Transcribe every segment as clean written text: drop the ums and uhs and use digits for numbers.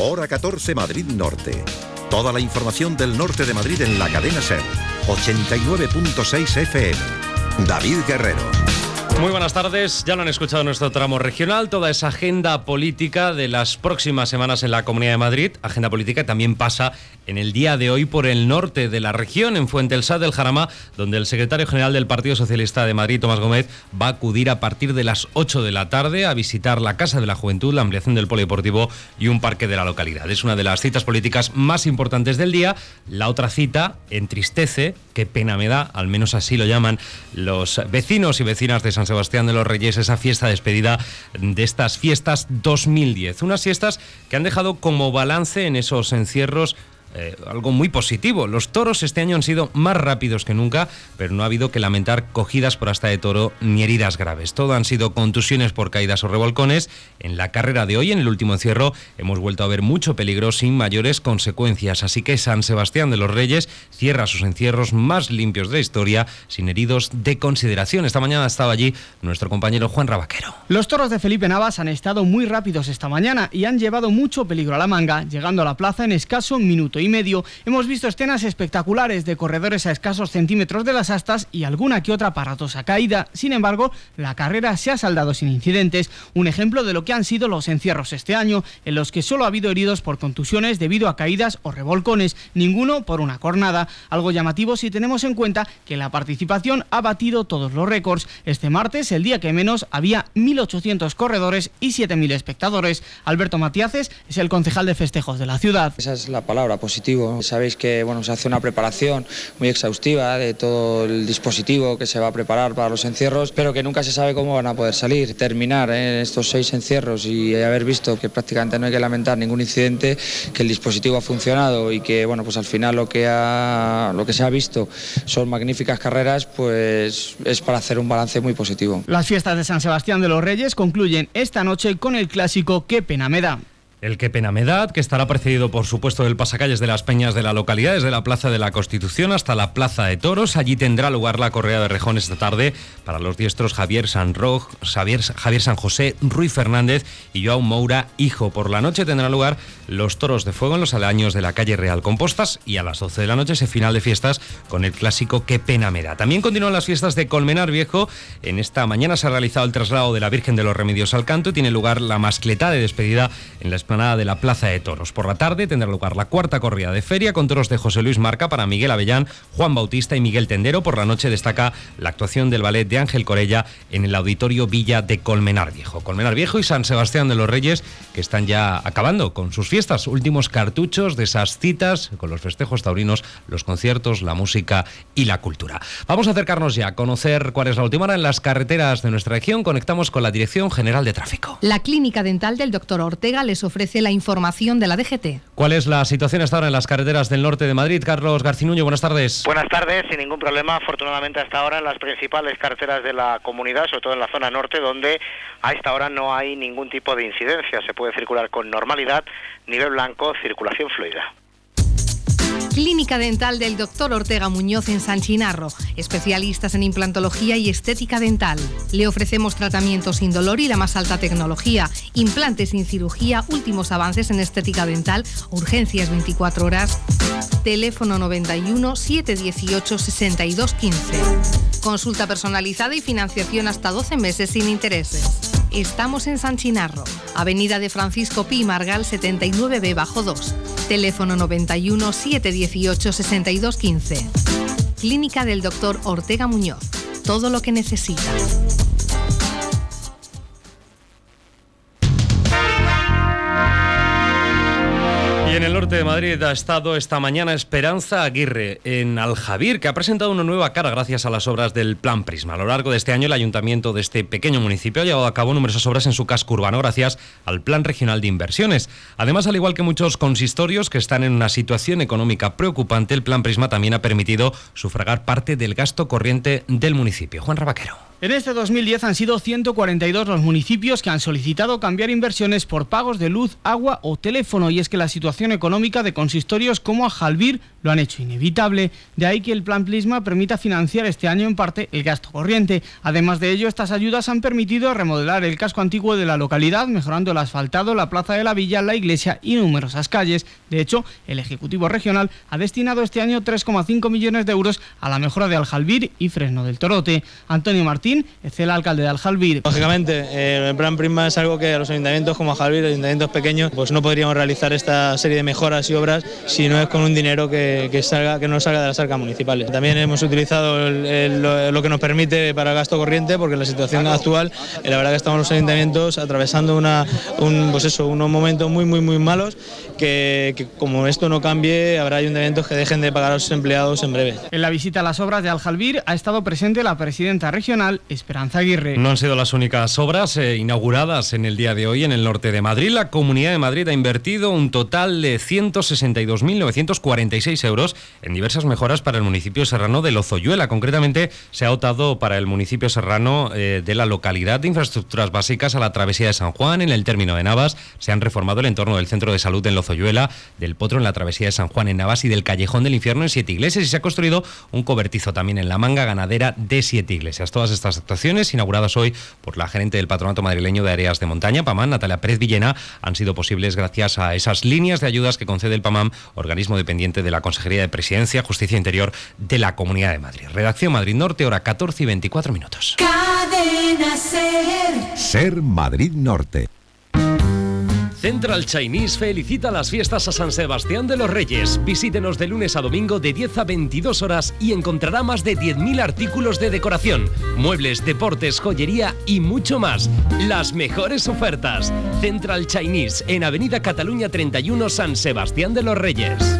Hora 14 Madrid Norte. Toda la información del norte de Madrid en la cadena SER. 89.6 FM. David Guerrero. Muy buenas tardes, ya lo han escuchado en nuestro tramo regional, toda esa agenda política de las próximas semanas en la Comunidad de Madrid, agenda política que también pasa en el día de hoy por el norte de la región, en Fuente del Sat del Jarama, donde el secretario general del Partido Socialista de Madrid, Tomás Gómez, va a acudir a partir de las 8 de la tarde a visitar la Casa de la Juventud, la ampliación del polideportivo y un parque de la localidad. Es una de las citas políticas más importantes del día. La otra cita entristece, qué pena me da, al menos así lo llaman los vecinos y vecinas de San Sebastián de los Reyes, esa fiesta de despedida de estas fiestas 2010. Unas fiestas que han dejado como balance en esos encierros algo muy positivo. Los toros este año han sido más rápidos que nunca, pero no ha habido que lamentar cogidas por asta de toro ni heridas graves. Todo han sido contusiones por caídas o revolcones. En la carrera de hoy, en el último encierro, hemos vuelto a ver mucho peligro sin mayores consecuencias. Así que San Sebastián de los Reyes cierra sus encierros más limpios de la historia, sin heridos de consideración. Esta mañana estaba allí nuestro compañero Juan Rabaquero. Los toros de Felipe Navas han estado muy rápidos esta mañana y han llevado mucho peligro a la manga, llegando a la plaza en escaso minuto y medio. Hemos visto escenas espectaculares de corredores a escasos centímetros de las astas y alguna que otra aparatosa caída. Sin embargo, la carrera se ha saldado sin incidentes, un ejemplo de lo que han sido los encierros este año, en los que solo ha habido heridos por contusiones debido a caídas o revolcones, ninguno por una cornada. Algo llamativo si tenemos en cuenta que la participación ha batido todos los récords. Este martes, el día que menos, había 1.800 corredores y 7.000 espectadores. Alberto Matiaces es el concejal de festejos de la ciudad. Esa es la palabra, positivo. Sabéis que se hace una preparación muy exhaustiva de todo el dispositivo que se va a preparar para los encierros, pero que nunca se sabe cómo van a poder salir. Terminar estos 6 encierros y haber visto que prácticamente no hay que lamentar ningún incidente, que el dispositivo ha funcionado y que pues al final lo que se ha visto son magníficas carreras, pues es para hacer un balance muy positivo. Las fiestas de San Sebastián de los Reyes concluyen esta noche con el clásico Qué pena me da. El Qué pena me da, que estará precedido por supuesto del pasacalles de las peñas de la localidad, desde la Plaza de la Constitución hasta la Plaza de Toros. Allí tendrá lugar la corrida de rejón esta tarde para los diestros Javier San José, Ruy Fernández y Joao Moura, hijo. Por la noche tendrán lugar los toros de fuego en los aledaños de la calle Real Compostas y a las 12 de la noche ese final de fiestas con el clásico Qué pena me da. También continúan las fiestas de Colmenar Viejo. En esta mañana se ha realizado el traslado de la Virgen de los Remedios al Canto y tiene lugar la mascletá de despedida en la explanada de la Plaza de Toros. Por la tarde tendrá lugar la cuarta corrida de feria con toros de José Luis Marca para Miguel Avellán, Juan Bautista y Miguel Tendero. Por la noche destaca la actuación del ballet de Ángel Corella en el Auditorio Villa de Colmenar Viejo. Colmenar Viejo y San Sebastián de los Reyes, que están ya acabando con sus fiestas, últimos cartuchos de esas citas con los festejos taurinos, los conciertos, la música y la cultura. Vamos a acercarnos ya a conocer cuál es la última hora en las carreteras de nuestra región. Conectamos con la Dirección General de Tráfico. La Clínica Dental del Dr. Ortega les ofrece la información de la DGT. ¿Cuál es la situación hasta ahora en las carreteras del norte de Madrid? Carlos Garcinuño, buenas tardes. Buenas tardes, sin ningún problema, afortunadamente hasta ahora en las principales carreteras de la comunidad, sobre todo en la zona norte, donde a esta hora no hay ningún tipo de incidencia. Se puede circular con normalidad, nivel blanco, circulación fluida. Clínica Dental del Dr. Ortega Muñoz en San Chinarro, especialistas en implantología y estética dental. Le ofrecemos tratamientos sin dolor y la más alta tecnología, implantes sin cirugía, últimos avances en estética dental, urgencias 24 horas. Teléfono 91 718 62 15. Consulta personalizada y financiación hasta 12 meses sin intereses. Estamos en San Chinarro, Avenida de Francisco Pi Margal 79B-2. Teléfono 91 718 62 15. Clínica del Dr. Ortega Muñoz. Todo lo que necesita. Y en el norte de Madrid ha estado esta mañana Esperanza Aguirre en Aljabir, que ha presentado una nueva cara gracias a las obras del Plan Prisma. A lo largo de este año, el ayuntamiento de este pequeño municipio ha llevado a cabo numerosas obras en su casco urbano gracias al Plan Regional de Inversiones. Además, al igual que muchos consistorios que están en una situación económica preocupante, el Plan Prisma también ha permitido sufragar parte del gasto corriente del municipio. Juan Rabaquero. En este 2010 han sido 142 los municipios que han solicitado cambiar inversiones por pagos de luz, agua o teléfono, y es que la situación económica de consistorios como Aljalbir lo han hecho inevitable. De ahí que el Plan Plisma permita financiar este año en parte el gasto corriente. Además de ello, estas ayudas han permitido remodelar el casco antiguo de la localidad, mejorando el asfaltado, la plaza de la villa, la iglesia y numerosas calles. De hecho, el Ejecutivo Regional ha destinado este año 3,5 millones de euros a la mejora de Aljalbir y Fresno del Torote. Antonio Martín es el alcalde de Aljalbir. Lógicamente, el Plan Plisma es algo que a los ayuntamientos como Aljalbir, ayuntamientos pequeños, pues no podríamos realizar esta serie de mejoras y obras si no es con un dinero que no salga de las arcas municipales. También hemos utilizado lo que nos permite para el gasto corriente, porque en la situación actual, la verdad que estamos los ayuntamientos atravesando unos momentos muy malos, que como esto no cambie, habrá ayuntamientos que dejen de pagar a sus empleados en breve. En la visita a las obras de Aljalbir ha estado presente la presidenta regional, Esperanza Aguirre. No han sido las únicas obras inauguradas en el día de hoy en el norte de Madrid. La Comunidad de Madrid ha invertido un total de 162.946 euros en diversas mejoras para el municipio serrano de Lozoyuela. Concretamente, se ha dotado para el municipio serrano de la localidad de infraestructuras básicas a la travesía de San Juan. En el término de Navas se han reformado el entorno del centro de salud en Lozoyuela, del Potro en la travesía de San Juan en Navas y del Callejón del Infierno en Siete Iglesias, y se ha construido un cobertizo también en la manga ganadera de Siete Iglesias. Todas estas actuaciones, inauguradas hoy por la gerente del Patronato Madrileño de Áreas de Montaña, PAMAM, Natalia Pérez Villena, han sido posibles gracias a esas líneas de ayudas que concede el PAMAM, organismo dependiente de la Consejería de Presidencia, Justicia e Interior de la Comunidad de Madrid. Redacción Madrid Norte, hora 14:24. Cadena Ser. Ser Madrid Norte. Central Chinese felicita las fiestas a San Sebastián de los Reyes. Visítenos de lunes a domingo de 10 a 22 horas y encontrará más de 10.000 artículos de decoración, muebles, deportes, joyería y mucho más. Las mejores ofertas. Central Chinese en Avenida Cataluña 31, San Sebastián de los Reyes.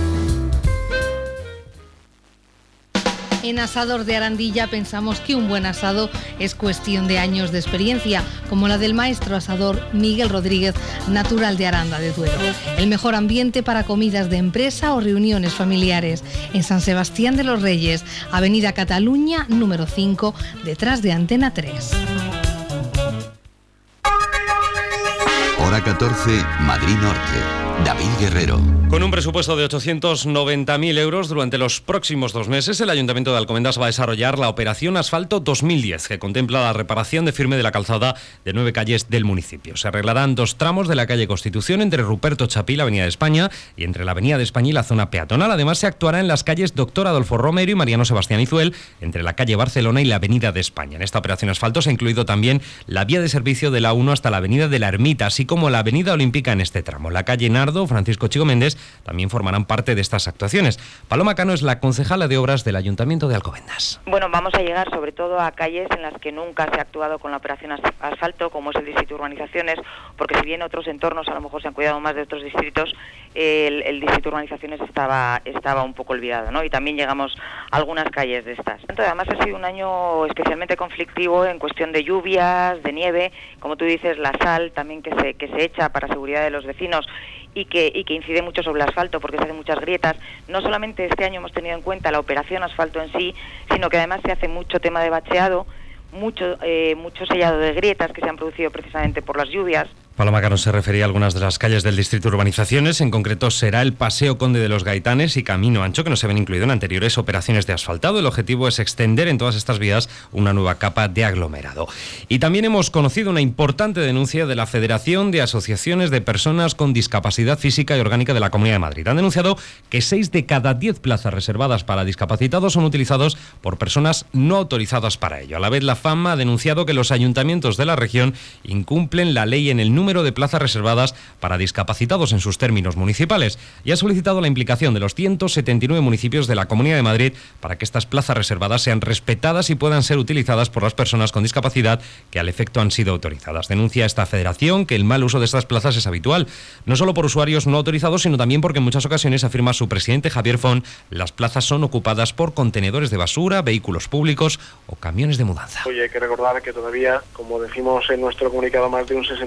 En Asador de Arandilla pensamos que un buen asado es cuestión de años de experiencia, como la del maestro asador Miguel Rodríguez, natural de Aranda de Duero. El mejor ambiente para comidas de empresa o reuniones familiares. En San Sebastián de los Reyes, Avenida Cataluña, número 5, detrás de Antena 3. Hora 14, Madrid Norte. David Guerrero. Con un presupuesto de 890.000 euros durante los próximos 2 meses, el Ayuntamiento de Alcobendas va a desarrollar la Operación Asfalto 2010, que contempla la reparación de firme de la calzada de 9 calles del municipio. Se arreglarán 2 tramos de la calle Constitución entre Ruperto Chapí y la Avenida de España, y entre la Avenida de España y la zona peatonal. Además, se actuará en las calles Doctor Adolfo Romero y Mariano Sebastián Izuel, entre la calle Barcelona y la Avenida de España. En esta Operación Asfalto se ha incluido también la vía de servicio de la 1 hasta la Avenida de la Ermita, así como la Avenida Olímpica en este tramo. La calle Nardo, Francisco Chico Méndez, también formarán parte de estas actuaciones. Paloma Cano es la concejala de Obras del Ayuntamiento de Alcobendas. Bueno, vamos a llegar sobre todo a calles en las que nunca se ha actuado con la operación asfalto, como es el distrito de urbanizaciones, porque si bien otros entornos a lo mejor se han cuidado más de otros distritos, el distrito de urbanizaciones estaba un poco olvidado, ¿no? Y también llegamos a algunas calles de estas. Entonces, además ha sido un año especialmente conflictivo en cuestión de lluvias, de nieve, como tú dices, la sal también que se echa para seguridad de los vecinos y que incide mucho sobre el asfalto porque se hacen muchas grietas. No solamente este año hemos tenido en cuenta la operación asfalto en sí, sino que además se hace mucho tema de bacheado, mucho sellado de grietas que se han producido precisamente por las lluvias. Paloma Cano se refería a algunas de las calles del distrito de urbanizaciones. En concreto será el Paseo Conde de los Gaitanes y Camino Ancho, que no se habían incluido en anteriores operaciones de asfaltado. El objetivo es extender en todas estas vías una nueva capa de aglomerado. Y también hemos conocido una importante denuncia de la Federación de Asociaciones de Personas con Discapacidad Física y Orgánica de la Comunidad de Madrid. Han denunciado que 6 de cada 10 plazas reservadas para discapacitados son utilizados por personas no autorizadas para ello. A la vez, la FAM ha denunciado que los ayuntamientos de la región incumplen la ley en el número de plazas reservadas para discapacitados en sus términos municipales, y ha solicitado la implicación de los 179 municipios de la Comunidad de Madrid para que estas plazas reservadas sean respetadas y puedan ser utilizadas por las personas con discapacidad que al efecto han sido autorizadas. Denuncia esta federación que el mal uso de estas plazas es habitual, no solo por usuarios no autorizados, sino también porque en muchas ocasiones, afirma su presidente Javier Font, las plazas son ocupadas por contenedores de basura, vehículos públicos o camiones de mudanza. Hoy hay que recordar que todavía, como decimos en nuestro comunicado, más de un 65%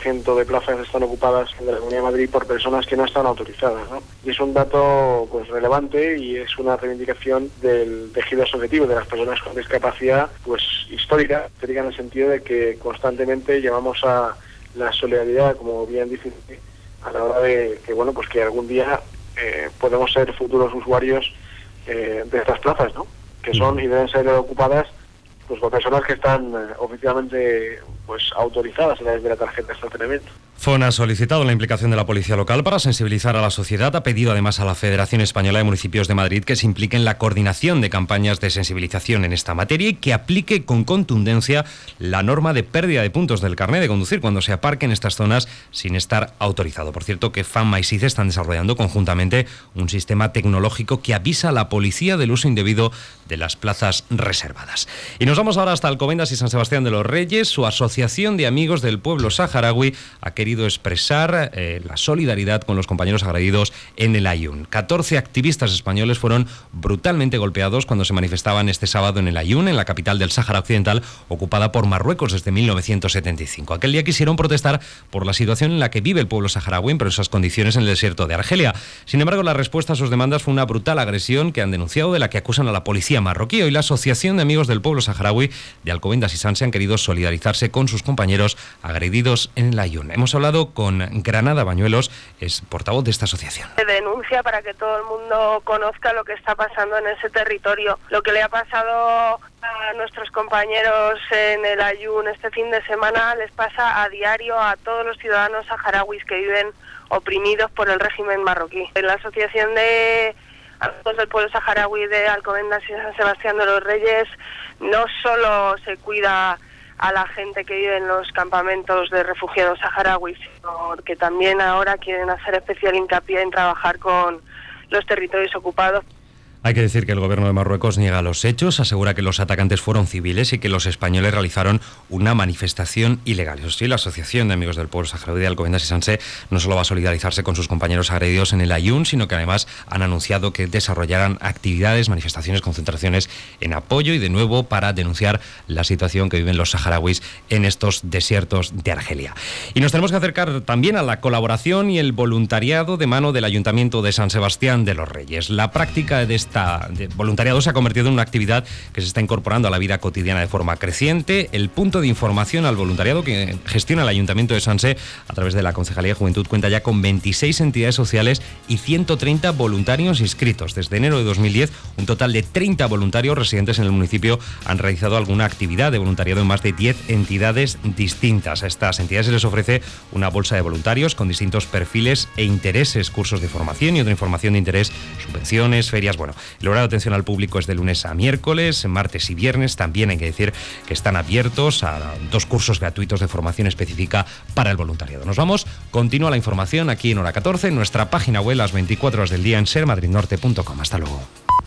60% de plazas están ocupadas en la Comunidad de Madrid por personas que no están autorizadas, ¿no? Y es un dato pues relevante y es una reivindicación del tejido asociativo de las personas con discapacidad, pues histórica en el sentido de que constantemente llevamos a la solidaridad, como bien dicen, a la hora de que, bueno, pues que algún día podemos ser futuros usuarios de estas plazas, ¿no? Que son y deben ser ocupadas pues por personas que están oficialmente pues autorizadas a través de la tarjeta de estacionamiento. FON ha solicitado la implicación de la policía local para sensibilizar a la sociedad. Ha pedido además a la Federación Española de Municipios de Madrid que se implique en la coordinación de campañas de sensibilización en esta materia y que aplique con contundencia la norma de pérdida de puntos del carné de conducir cuando se aparque en estas zonas sin estar autorizado. Por cierto, que FAMA y SICE están desarrollando conjuntamente un sistema tecnológico que avisa a la policía del uso indebido de las plazas reservadas. Y nos vamos ahora hasta Alcobendas y San Sebastián de los Reyes. Su Asociación de Amigos del Pueblo Saharaui ha querido expresar la solidaridad con los compañeros agredidos en el Aaiún. 14 activistas españoles fueron brutalmente golpeados cuando se manifestaban este sábado en el Aaiún, en la capital del Sáhara Occidental, ocupada por Marruecos desde 1975. Aquel día quisieron protestar por la situación en la que vive el pueblo saharaui en esas condiciones en el desierto de Argelia. Sin embargo, la respuesta a sus demandas fue una brutal agresión que han denunciado, de la que acusan a la policía marroquí. Hoy la Asociación de Amigos del Pueblo Saharaui de Alcobendas y Sanse han querido solidarizarse con sus compañeros agredidos en el Aaiún. Hemos hablado con Granada Bañuelos, es portavoz de esta asociación. Denuncia para que todo el mundo conozca lo que está pasando en ese territorio. Lo que le ha pasado a nuestros compañeros en el Aaiún este fin de semana les pasa a diario a todos los ciudadanos saharauis que viven oprimidos por el régimen marroquí. En la Asociación de Amigos del Pueblo Saharaui de Alcobendas y San Sebastián de los Reyes no solo se cuida a la gente que vive en los campamentos de refugiados saharauis, sino que también ahora quieren hacer especial hincapié en trabajar con los territorios ocupados. Hay que decir que el gobierno de Marruecos niega los hechos, asegura que los atacantes fueron civiles y que los españoles realizaron una manifestación ilegal. Eso sí, la Asociación de Amigos del Pueblo Saharaui de Alcobendas y Sanse no solo va a solidarizarse con sus compañeros agredidos en el Aaiún, sino que además han anunciado que desarrollarán actividades, manifestaciones, concentraciones en apoyo y de nuevo para denunciar la situación que viven los saharauis en estos desiertos de Argelia. Y nos tenemos que acercar también a la colaboración y el voluntariado de mano del Ayuntamiento de San Sebastián de los Reyes. La práctica de voluntariado se ha convertido en una actividad que se está incorporando a la vida cotidiana de forma creciente. El punto de información al voluntariado que gestiona el Ayuntamiento de Sanse a través de la Concejalía de Juventud cuenta ya con 26 entidades sociales y 130 voluntarios inscritos. Desde enero de 2010, un total de 30 voluntarios residentes en el municipio han realizado alguna actividad de voluntariado en más de 10 entidades distintas. A estas entidades se les ofrece una bolsa de voluntarios con distintos perfiles e intereses, cursos de formación y otra información de interés, subvenciones, ferias. Bueno, el horario de atención al público es de lunes a miércoles, martes y viernes. También hay que decir que están abiertos a 2 cursos gratuitos de formación específica para el voluntariado. Nos vamos, continúa la información aquí en Hora 14, en nuestra página web las 24 horas del día en sermadridnorte.com. Hasta luego.